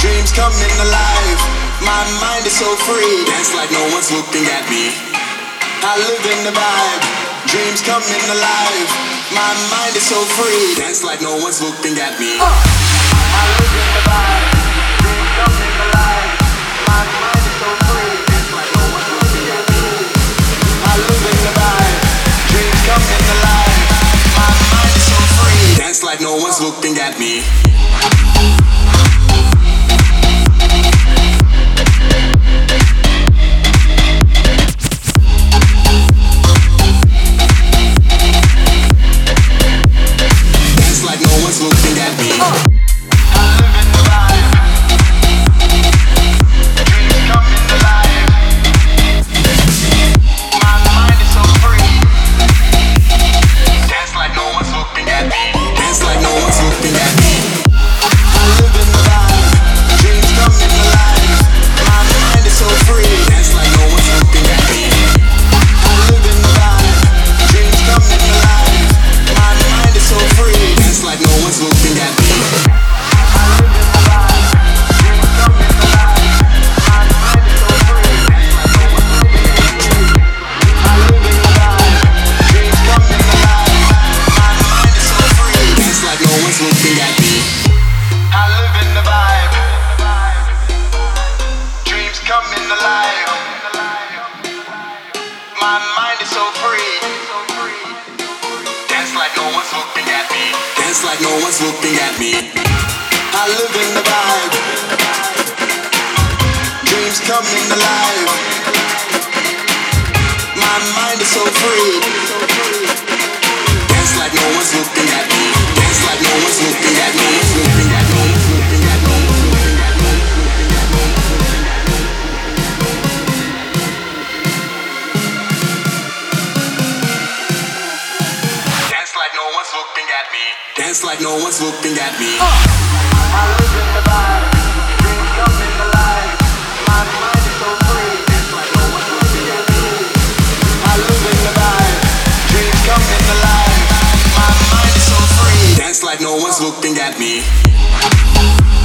dreams coming alive. My mind is so free, dance like no one's looking at me. I live in the vibe, dreams coming alive. My mind is so free, dance like no one's looking at me. I live in the vibe, dreams coming alive. My mind is so free, dance like no one's looking at me. I live in the vibe, dreams coming alive. My mind is so free, dance like no one's looking at me. Looking at me. I live in the vibe. Dreams coming alive. My mind is so free. Dance like no one's looking at me. Dance like no one's looking at me. I live in the vibe. Dreams coming alive. My mind is so free. Dance like no one's looking at me. I live in the vibe. Dreams coming alive. My mind is so free. Dance like no one's looking at me. I live in the vibe. Dreams coming alive. My mind is so free. Dance like no one's looking at me. I live in the vibe. Dreams coming alive. My mind is so free. Dance like no one's looking at me. Dance like no one's looking at me. I live in the vibe. Dreams coming alive. My mind is so free. Dance like no one's looking at me. Dance like no one's looking at me. Looking at me. Looking at me. Dance like no one's looking at me. Dance like no one's looking at me. I live in the vibe. Dreams coming alive. My mind is so free. Dance like no one's looking at me. I live in the vibe. Dreams coming alive. My mind is so free. Dance like no one's looking at me.